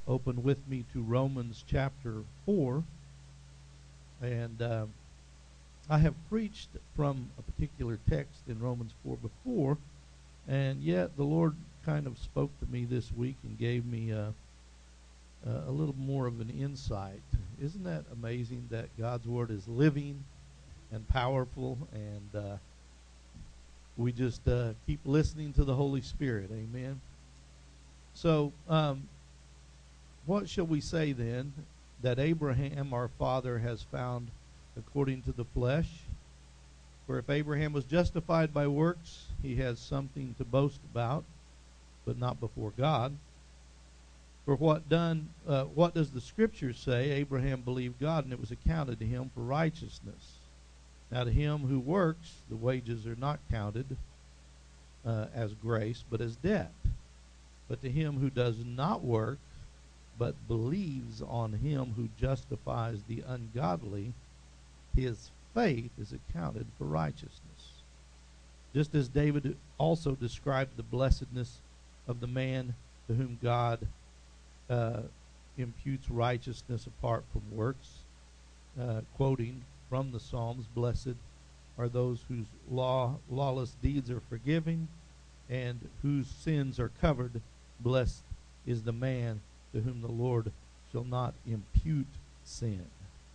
open with me to Romans chapter 4. And I have preached from a particular text in Romans 4 before, and yet the Lord kind of spoke to me this week and gave me a little more of an insight. Isn't that amazing that God's Word is living and powerful, and we just keep listening to the Holy Spirit? Amen. So, what shall we say then? That Abraham, our father, has found according to the flesh. For if Abraham was justified by works, he has something to boast about, but not before God. For what does the Scripture say? Abraham believed God, and it was accounted to him for righteousness. Now to him who works, the wages are not counted as grace, but as debt. But to him who does not work, but believes on him who justifies the ungodly, his faith is accounted for righteousness. Just as David also described the blessedness of the man to whom God imputes righteousness apart from works, quoting from the Psalms, "Blessed are those whose lawless deeds are forgiven, and whose sins are covered. Blessed is the man to whom the Lord shall not impute sin."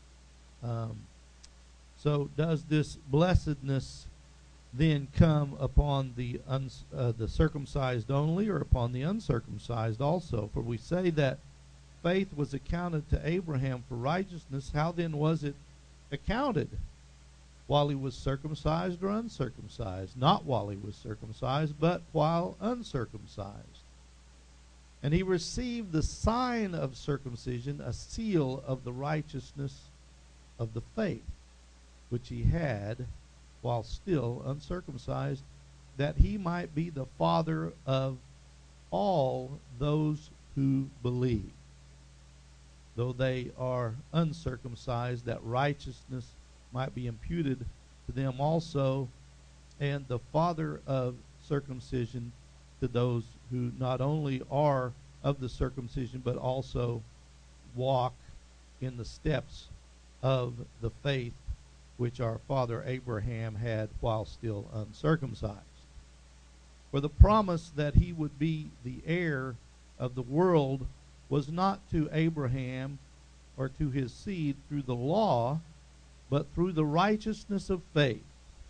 So does this blessedness then come upon the circumcised only, or upon the uncircumcised also? For we say that faith was accounted to Abraham for righteousness. How then was it accounted? While he was circumcised or uncircumcised? Not while he was circumcised, but while uncircumcised. And he received the sign of circumcision, a seal of the righteousness of the faith, which he had while still uncircumcised, that he might be the father of all those who believe. Though they are uncircumcised, that righteousness might be imputed to them also, and the father of circumcision to those who not only are of the circumcision, but also walk in the steps of the faith which our father Abraham had while still uncircumcised. For the promise that he would be the heir of the world was not to Abraham or to his seed through the law, but through the righteousness of faith.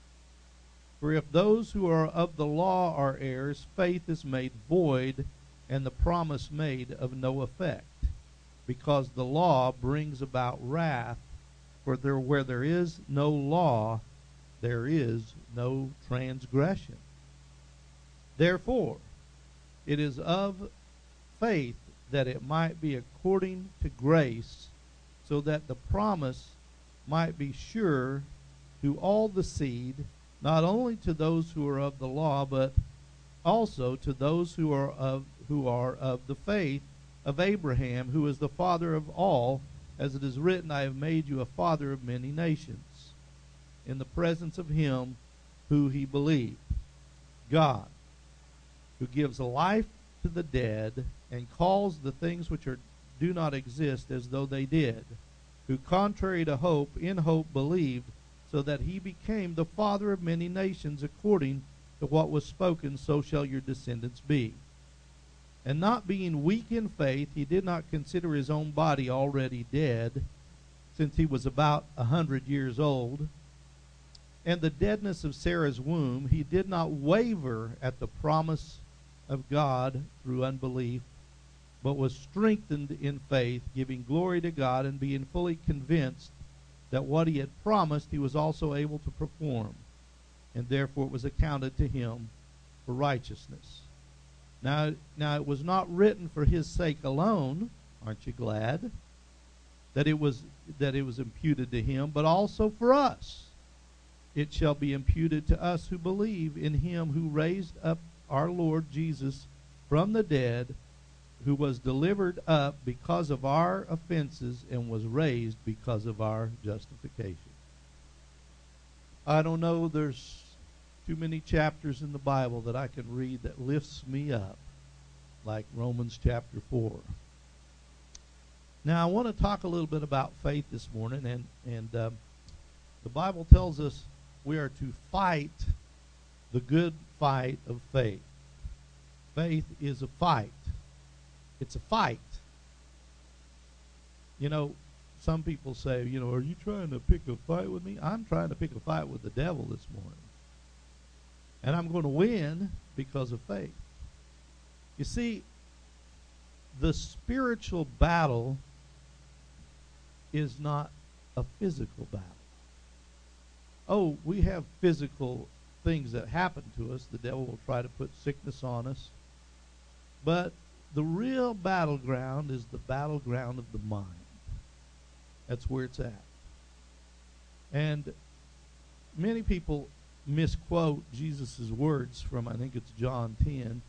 For if those who are of the law are heirs, faith is made void, and the promise made of no effect, because the law brings about wrath. For where there is no law, there is no transgression. Therefore, it is of faith that it might be according to grace, so that the promise might be sure to all the seed, not only to those who are of the law, but also to those who are of the faith of Abraham, who is the father of all. As it is written, I have made you a father of many nations, in the presence of him who he believed, God, who gives life to the dead, and calls the things which do not exist as though they did, who contrary to hope, in hope believed, so that he became the father of many nations, according to what was spoken, so shall your descendants be. And not being weak in faith, he did not consider his own body already dead, since he was about 100 years old, and the deadness of Sarah's womb. He did not waver at the promise of God through unbelief, but was strengthened in faith, giving glory to God, and being fully convinced that what he had promised he was also able to perform, and therefore it was accounted to him for righteousness. Now it was not written for his sake alone, aren't you glad, that it was imputed to him, but also for us. It shall be imputed to us who believe in him who raised up our Lord Jesus from the dead, who was delivered up because of our offenses and was raised because of our justification. I don't know, there's too many chapters in the Bible that I can read that lifts me up, like Romans chapter 4. Now, I want to talk a little bit about faith this morning, and the Bible tells us we are to fight the good fight of faith. Faith is a fight. It's a fight. You know, some people say, are you trying to pick a fight with me? I'm trying to pick a fight with the devil this morning. And I'm going to win because of faith. You see, the spiritual battle is not a physical battle. Oh, we have physical things that happen to us. The devil will try to put sickness on us. But the real battleground is the battleground of the mind. That's where it's at. And many people misquote Jesus' words from, I think it's John 10.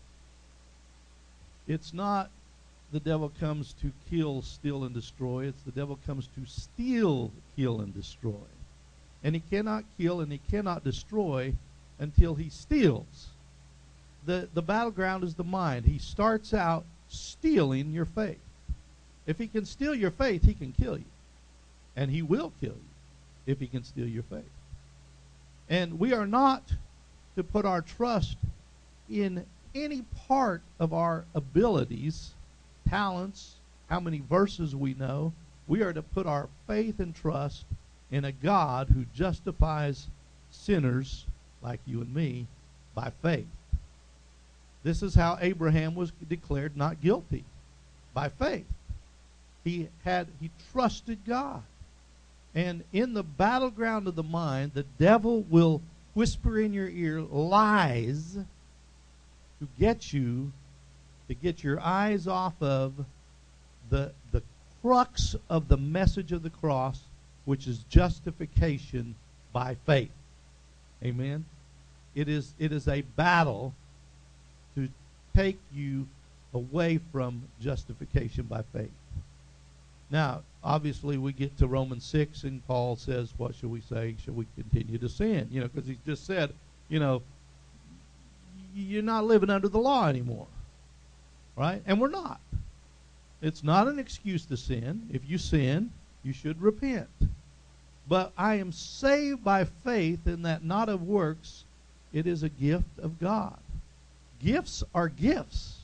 It's not the devil comes to kill, steal, and destroy. It's the devil comes to steal, kill, and destroy. And he cannot kill and he cannot destroy until he steals. The battleground is the mind. He starts out stealing your faith. If he can steal your faith, he can kill you. And he will kill you if he can steal your faith. And we are not to put our trust in any part of our abilities, talents, how many verses we know. We are to put our faith and trust in a God who justifies sinners like you and me by faith. This is how Abraham was declared not guilty, by faith. He trusted God. And in the battleground of the mind, the devil will whisper in your ear lies to get your eyes off of the crux of the message of the cross, which is justification by faith. Amen? It is a battle to take you away from justification by faith. Now, obviously, we get to Romans 6, and Paul says, what shall we say? Shall we continue to sin? Because he just said, you're not living under the law anymore. Right? And we're not. It's not an excuse to sin. If you sin, you should repent. But I am saved by faith, in that not of works. It is a gift of God. Gifts are gifts.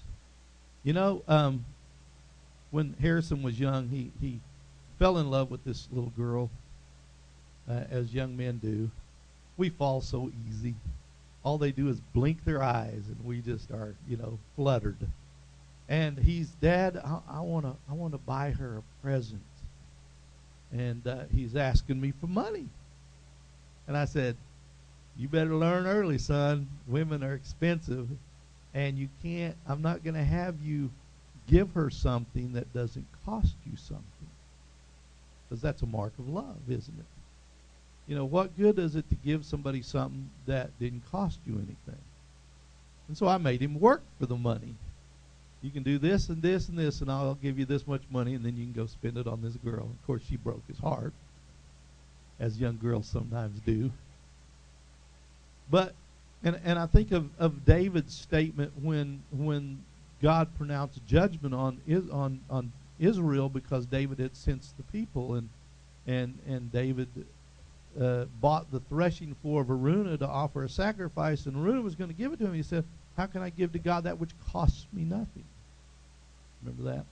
When Harrison was young, he fell in love with this little girl, as young men do. We fall so easy. All they do is blink their eyes, and we just are, fluttered. And he's, Dad, I want to buy her a present. And he's asking me for money. And I said, you better learn early, son. Women are expensive. And I'm not going to have you give her something that doesn't cost you something. Because that's a mark of love, isn't it? What good is it to give somebody something that didn't cost you anything? And so I made him work for the money. You can do this and this and this, and I'll give you this much money, and then you can go spend it on this girl. Of course, she broke his heart, as young girls sometimes do. But, and I think of David's statement when God pronounced judgment on Israel, because David had sensed the people, and David bought the threshing floor of Araunah to offer a sacrifice, and Araunah was going to give it to him. He said, how can I give to God that which costs me nothing? Remember that?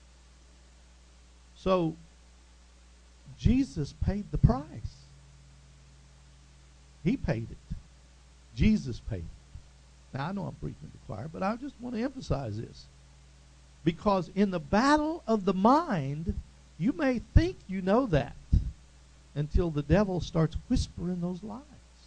So, Jesus paid the price. He paid it. Jesus paid it. Now, I know I'm preaching to the choir, but I just want to emphasize this. Because in the battle of the mind, you may think you know that until the devil starts whispering those lies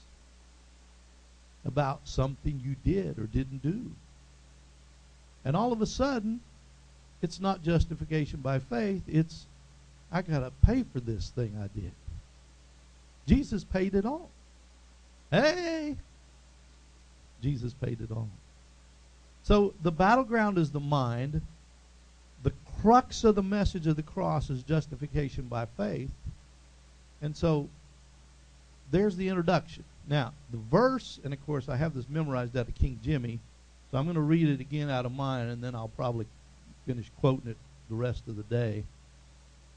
about something you did or didn't do. And all of a sudden, it's not justification by faith. It's, I got to pay for this thing I did. Jesus paid it all. Hey! Jesus paid it all. So the battleground is the mind. The crux of the message of the cross is justification by faith. And so there's the introduction. Now, the verse, and of course I have this memorized out of King Jimmy, so I'm going to read it again out of mine, and then I'll probably finish quoting it the rest of the day.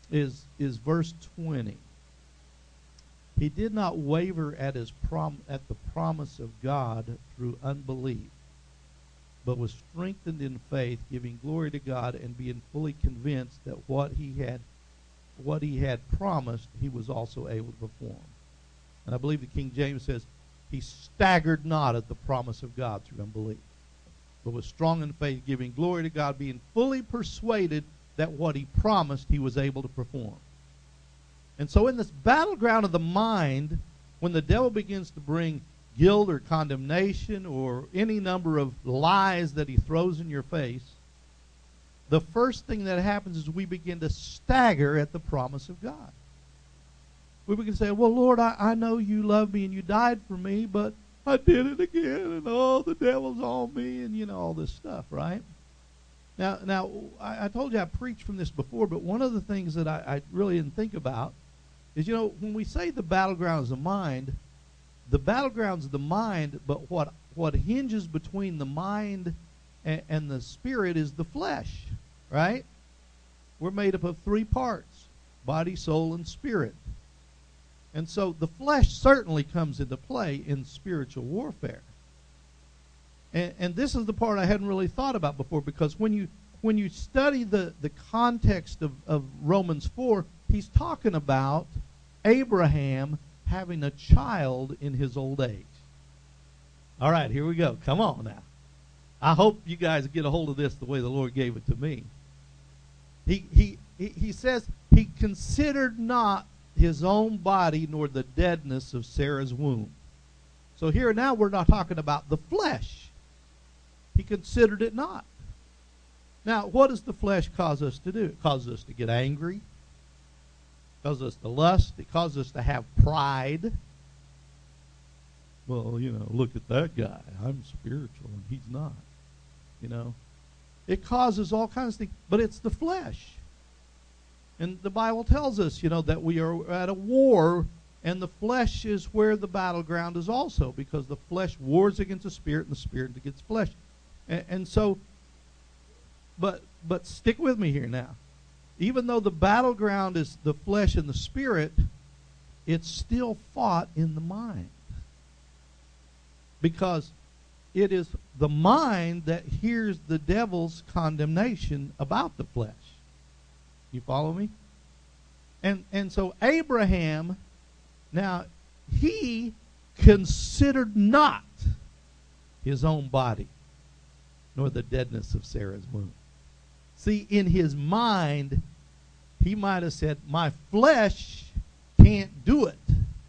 is verse 20. He did not waver at the promise of God through unbelief, but was strengthened in faith, giving glory to God and being fully convinced that what he had promised, he was also able to perform. And I believe the King James says, he staggered not at the promise of God through unbelief, but was strong in faith, giving glory to God, being fully persuaded that what he promised he was able to perform. And so in this battleground of the mind, when the devil begins to bring guilt or condemnation or any number of lies that he throws in your face, the first thing that happens is we begin to stagger at the promise of God. We begin to say, well, Lord, I know you love me and you died for me, but I did it again, and the devil's on me, and all this stuff, right? Now, I told you I preached from this before, but one of the things that I really didn't think about is, when we say the battleground is the battleground's of the mind, but what hinges between the mind and the spirit is the flesh, right? We're made up of three parts: body, soul, and spirit. And so the flesh certainly comes into play in spiritual warfare. And this is the part I hadn't really thought about before, because when you study the context of Romans 4, he's talking about Abraham having a child in his old age. All right, here we go. Come on now. I hope you guys get a hold of this the way the Lord gave it to me. He says he considered not his own body nor the deadness of Sarah's womb. So here now we're not talking about the flesh. He considered it not. Now, what does the flesh cause us to do? It causes us to get angry. It causes us to lust. It causes us to have pride. Well, look at that guy. I'm spiritual and he's not. It causes all kinds of things, but it's the flesh. And the Bible tells us, that we are at a war, and the flesh is where the battleground is also, because the flesh wars against the spirit, and the spirit against flesh. And so, but stick with me here now. Even though the battleground is the flesh and the spirit, it's still fought in the mind. Because it is the mind that hears the devil's condemnation about the flesh. You follow me? And so Abraham, now, he considered not his own body, nor the deadness of Sarah's womb. See, in his mind, he might have said, my flesh can't do it,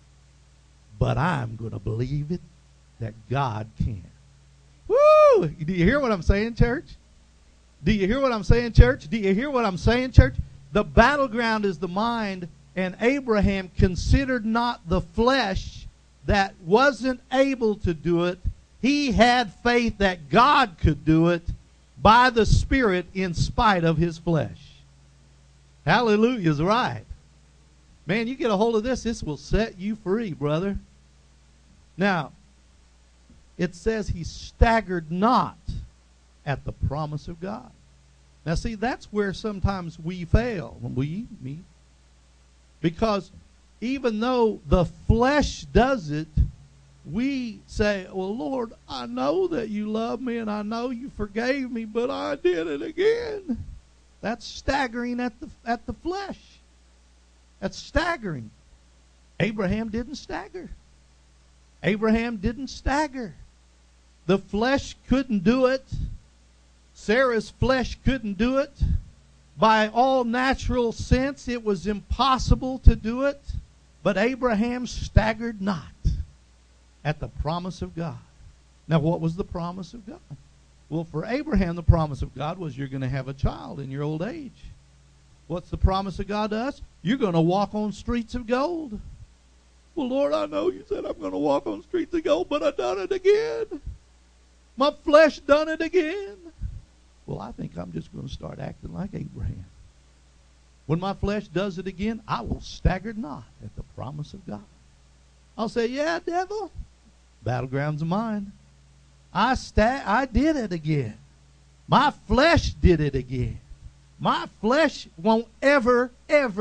but I'm going to believe it that God can. Woo! Do you hear what I'm saying, church? Do you hear what I'm saying, church? Do you hear what I'm saying, church? The battleground is the mind, and Abraham considered not the flesh that wasn't able to do it. He had faith that God could do it by the Spirit in spite of his flesh. Hallelujah is right. Man, you get a hold of this, this will set you free, brother. Now, it says he staggered not at the promise of God. Now, see, that's where sometimes we fail. Me. Because even though the flesh does it, we say, well, Lord, I know that you love me and I know you forgave me, but I did it again. That's staggering at the flesh. That's staggering. Abraham didn't stagger. Abraham didn't stagger. The flesh couldn't do it. Sarah's flesh couldn't do it. By all natural sense, it was impossible to do it. But Abraham staggered not at the promise of God. Now, what was the promise of God? Well, for Abraham, the promise of God was you're going to have a child in your old age. What's the promise of God to us? You're going to walk on streets of gold. Well, Lord, I know you said I'm going to walk on streets of gold, but I done it again. My flesh done it again. Well, I think I'm just going to start acting like Abraham. When my flesh does it again, I will stagger not at the promise of God. I'll say, yeah, devil, battlegrounds of mine. I did it again. My flesh did it again. My flesh won't ever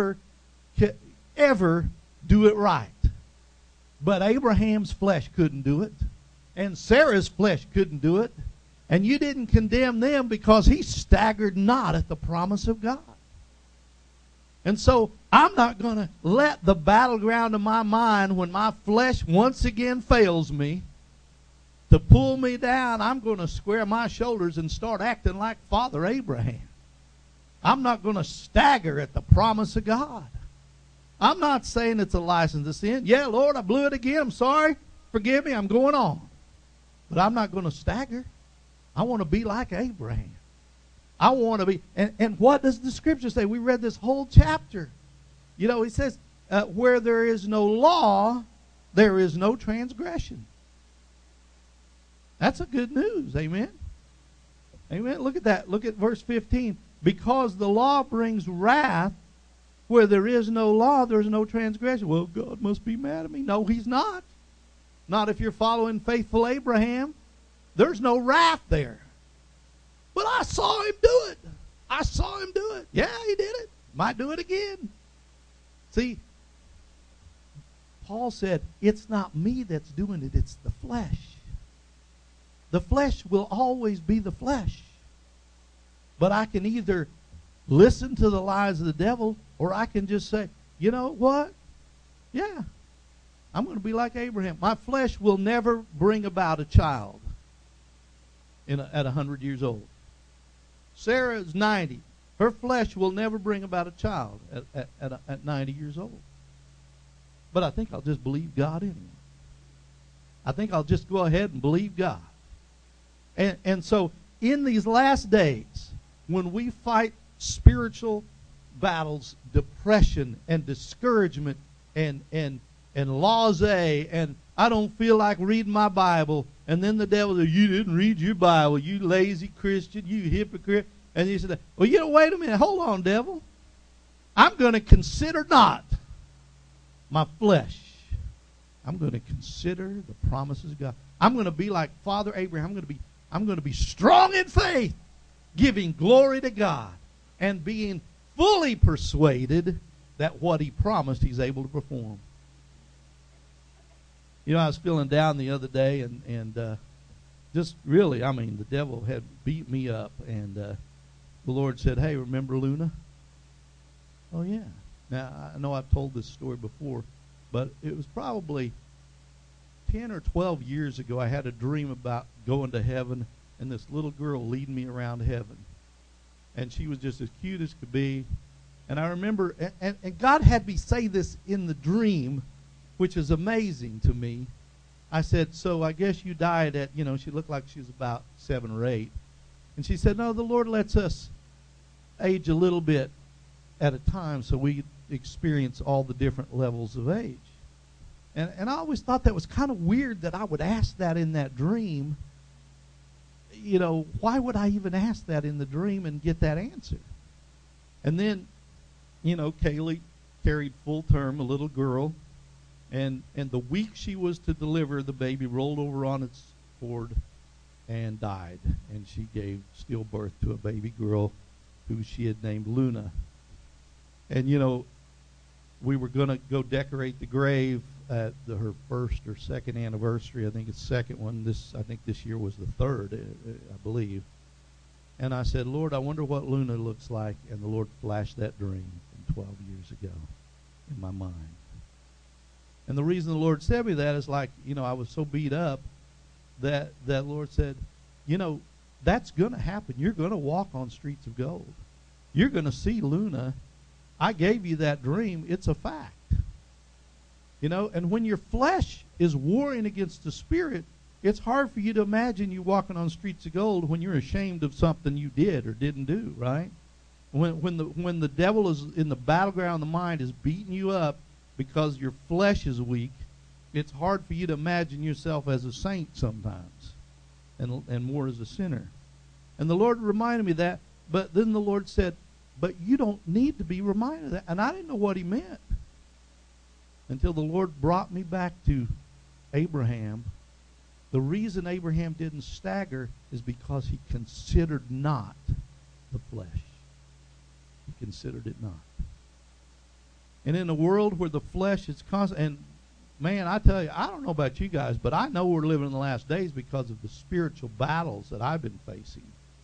do it right. But Abraham's flesh couldn't do it. And Sarah's flesh couldn't do it. And you didn't condemn them because he staggered not at the promise of God. And so I'm not going to let the battleground of my mind, when my flesh once again fails me, to pull me down. I'm going to square my shoulders and start acting like Father Abraham. I'm not going to stagger at the promise of God. I'm not saying it's a license to sin. Yeah, Lord, I blew it again. I'm sorry. Forgive me. I'm going on. But I'm not going to stagger. I want to be like Abraham. I want to be. And what does the Scripture say? We read this whole chapter. You know, he says, where there is no law, there is no transgression. That's a good news. Amen? Amen. Look at that. Look at verse 15. Because the law brings wrath, where there is no law, there is no transgression. Well, God must be mad at me. No, he's not. Not if you're following faithful Abraham. There's no wrath there. But I saw him do it. I saw him do it. Yeah, he did it. Might do it again. See, Paul said, it's not me that's doing it, it's the flesh. The flesh will always be the flesh. But I can either listen to the lies of the devil, or I can just say, you know what? Yeah, I'm going to be like Abraham. My flesh will never bring about a child at 100 years old. Sarah is 90. Her flesh will never bring about a child at 90 years old. But I think I'll just believe God anyway. I think I'll just go ahead and believe God. And so in these last days, when we fight spiritual battles, depression and discouragement and laissez, and I don't feel like reading my Bible, and then the devil says, you didn't read your Bible, you lazy Christian, you hypocrite. And you said, well, you know, wait a minute, hold on, devil. I'm going to consider not my flesh. I'm going to consider the promises of God. I'm going to be like Father Abraham. I'm going to be strong in faith, giving glory to God, and being fully persuaded that what he promised he's able to perform. You know, I was feeling down the other day, and just really, I mean, the devil had beat me up, and the Lord said, hey, remember Luna? Oh, yeah. Now, I know I've told this story before, but it was probably 10 or 12 years ago. I had a dream about going to heaven and this little girl leading me around heaven. And she was just as cute as could be. And I remember, and God had me say this in the dream, which is amazing to me. I said, so I guess you died at, you know, she looked like she was about 7 or 8. And she said, no, the Lord lets us age a little bit at a time so we experience all the different levels of age. And I always thought that was kind of weird that I would ask that in that dream. You know, why would I even ask that in the dream and get that answer? And then, you know, Kaylee carried full term, a little girl, and the week she was to deliver, the baby rolled over on its cord and died. And she gave stillbirth to a baby girl who she had named Luna. And, you know, we were going to go decorate the grave at her first or second anniversary. I think it's second one. I think this year was the third, I believe. And I said, Lord, I wonder what Luna looks like. And the Lord flashed that dream from 12 years ago in my mind. And the reason the Lord said me that is like, you know, I was so beat up that Lord said, you know, that's going to happen. You're going to walk on streets of gold. You're going to see Luna. I gave you that dream. It's a fact. You know, and when your flesh is warring against the spirit, it's hard for you to imagine you walking on streets of gold when you're ashamed of something you did or didn't do, right? When the devil is in the battleground of the mind is beating you up because your flesh is weak, it's hard for you to imagine yourself as a saint sometimes and more as a sinner. And the Lord reminded me of that, but then the Lord said, but you don't need to be reminded of that. And I didn't know what he meant until the Lord brought me back to Abraham. The reason Abraham didn't stagger is because he considered not the flesh. he considered it not. And in a world where the flesh is constant, and man, I tell you, I don't know about you guys, but I know we're living in the last days because of the spiritual battles that I've been facing.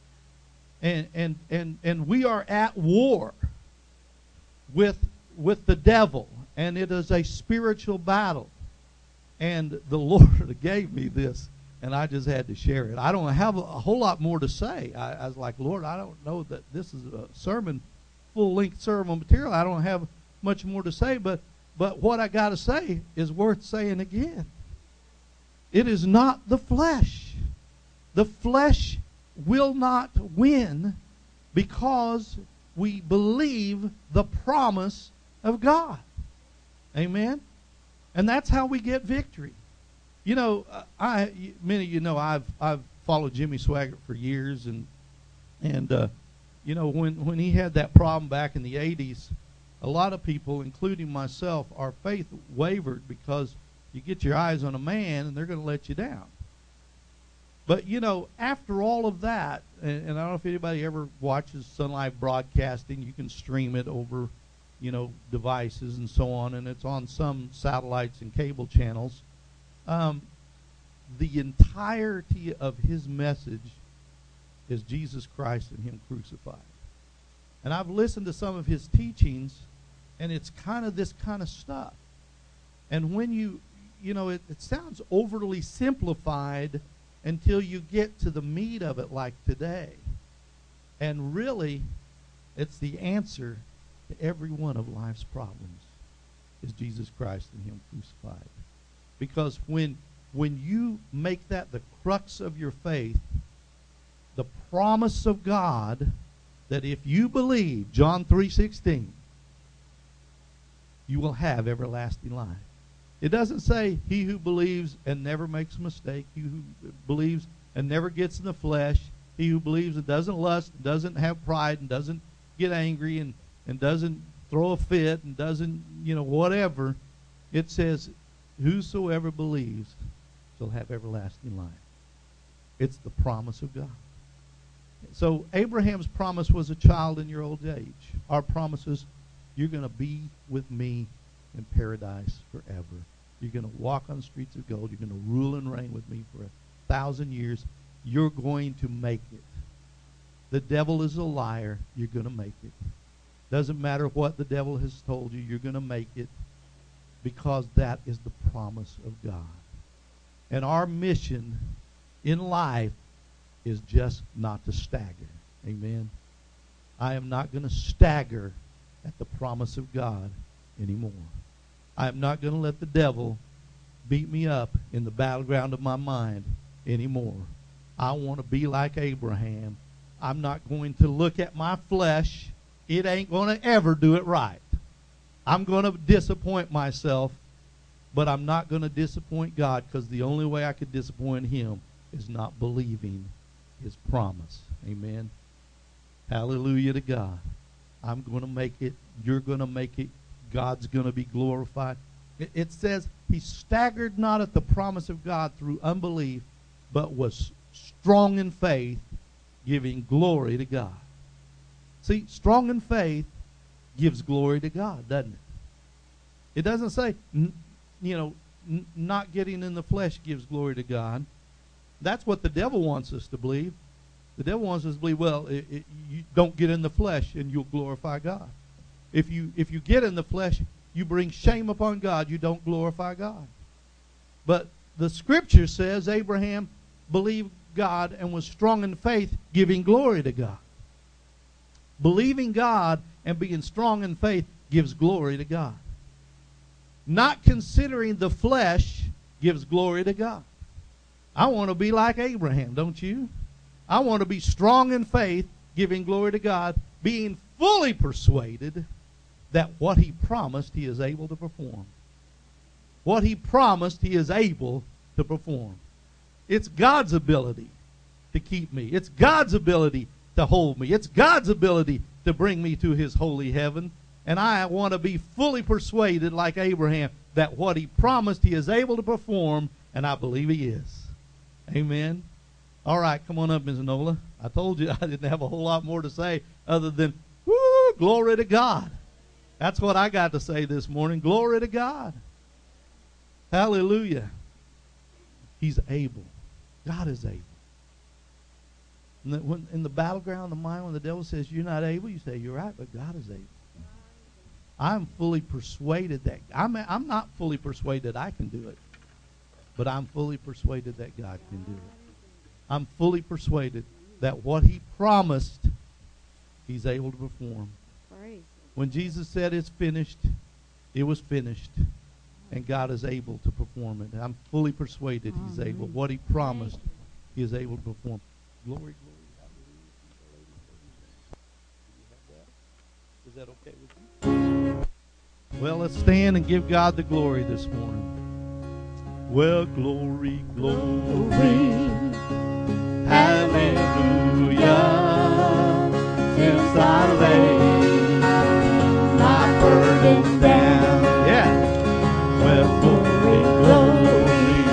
And we are at war with the devil, and it is a spiritual battle. And the Lord gave me this, and I just had to share it. I don't have a whole lot more to say. I was like, Lord, I don't know that this is a sermon, full-length sermon material. I don't have much more to say, but what I got to say is worth saying again. It is not the flesh. The flesh will not win because we believe the promise of God. Amen? And that's how we get victory. You know, many of you know I've followed Jimmy Swaggart for years, and you know, when he had that problem back in the 80s, a lot of people, including myself, our faith wavered because you get your eyes on a man and they're going to let you down. But, you know, after all of that, and I don't know if anybody ever watches Sun Life Broadcasting, you can stream it over, you know, devices and so on, and it's on some satellites and cable channels. The entirety of his message is Jesus Christ and him crucified. And I've listened to some of his teachings, and it's kind of this kind of stuff. And when you know, it sounds overly simplified until you get to the meat of it, like today. And really, it's the answer to every one of life's problems is Jesus Christ and him crucified. Because when you make that the crux of your faith, the promise of God that if you believe, John 3:16, you will have everlasting life. It doesn't say he who believes and never makes a mistake, he who believes and never gets in the flesh, he who believes and doesn't lust, and doesn't have pride, and doesn't get angry, and doesn't throw a fit, and doesn't, you know, whatever. It says, whosoever believes shall have everlasting life. It's the promise of God. So Abraham's promise was a child in your old age. Our promise is you're going to be with me in paradise forever. You're going to walk on the streets of gold. You're going to rule and reign with me for 1,000 years. You're going to make it. The devil is a liar. You're going to make it. Doesn't matter what the devil has told you. You're going to make it because that is the promise of God. And our mission in life is just not to stagger. Amen. I am not going to stagger at the promise of God anymore. I am not going to let the devil beat me up in the battleground of my mind anymore. I want to be like Abraham. I'm not going to look at my flesh. It ain't going to ever do it right. I'm going to disappoint myself, but I'm not going to disappoint God, because the only way I could disappoint him is not believing his promise. Amen. Hallelujah to God. I'm going to make it. You're going to make it. God's going to be glorified. It says he staggered not at the promise of God through unbelief, but was strong in faith, giving glory to God. See, strong in faith gives glory to God, doesn't it? It doesn't say, not getting in the flesh gives glory to God. That's what the devil wants us to believe. The devil wants us to believe, well, you don't get in the flesh and you'll glorify God. If you get in the flesh, you bring shame upon God. You don't glorify God. But the Scripture says Abraham believed God and was strong in faith, giving glory to God. Believing God and being strong in faith gives glory to God. Not considering the flesh gives glory to God. I want to be like Abraham, don't you? I want to be strong in faith, giving glory to God, being fully persuaded that what he promised he is able to perform. What he promised he is able to perform. It's God's ability to keep me. It's God's ability to hold me. It's God's ability to bring me to his holy heaven. And I want to be fully persuaded, like Abraham, that what he promised he is able to perform, and I believe he is. Amen. All right, come on up, Ms. Nola. I told you I didn't have a whole lot more to say other than, woo, glory to God. That's what I got to say this morning. Glory to God. Hallelujah. He's able. God is able. In the battleground of the mind, when the devil says you're not able, you say you're right, but God is able. I'm fully persuaded that I'm not fully persuaded I can do it, but I'm fully persuaded that God can do it. I'm fully persuaded that what He promised, He's able to perform. When Jesus said it's finished, it was finished, and God is able to perform it. I'm fully persuaded He's able. What He promised, He is able to perform. Glory, glory, hallelujah. Is that okay with you? Well, let's stand and give God the glory this morning. Well, glory, glory, hallelujah. Since I laid my burdens down, well, glory, glory,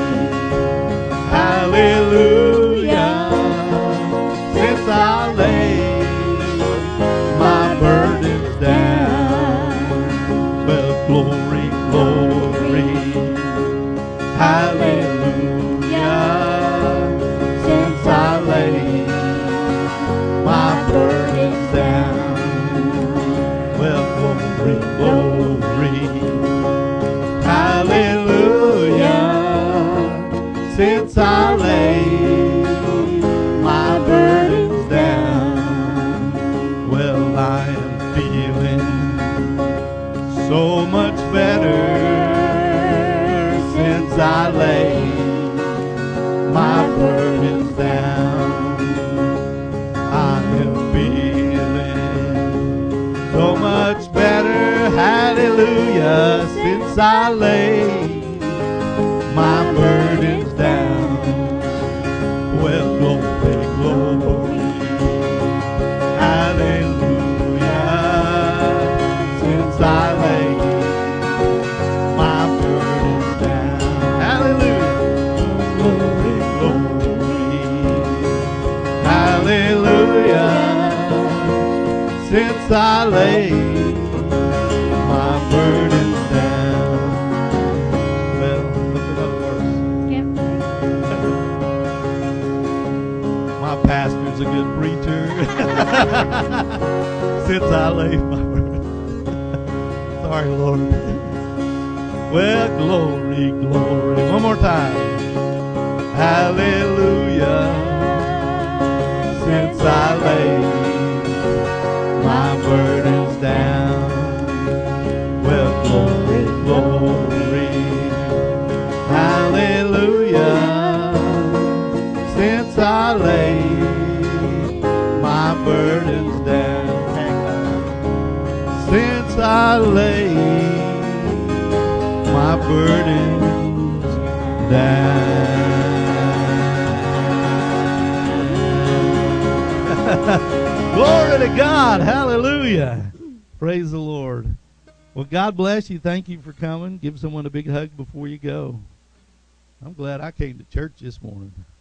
hallelujah. Since I laid my burdens down, well, glory, glory, hallelujah. Since I laid my burdens down, well, glory, glory, hallelujah. Since I laid my burdens down, well, I am feeling so much better since I laid my burdens down. I am feeling so much better, hallelujah, since I laid my burdens down. Well, glory, glory, hallelujah. Since I laid my burdens down, hallelujah. Glory, glory, hallelujah. Since I laid my burdens down. Well, what's another verse? My pastor's a good preacher. Since I laid my burdens. Sorry, Lord. Well, glory, glory. One more time. Hallelujah. Since I laid my burdens down. Well, glory, glory, hallelujah. Since I laid my burdens down. Since I laid my burdens down. Glory to God. Hallelujah. Praise the Lord. Well, God bless you. Thank you for coming. Give someone a big hug before you go. I'm glad I came to church this morning.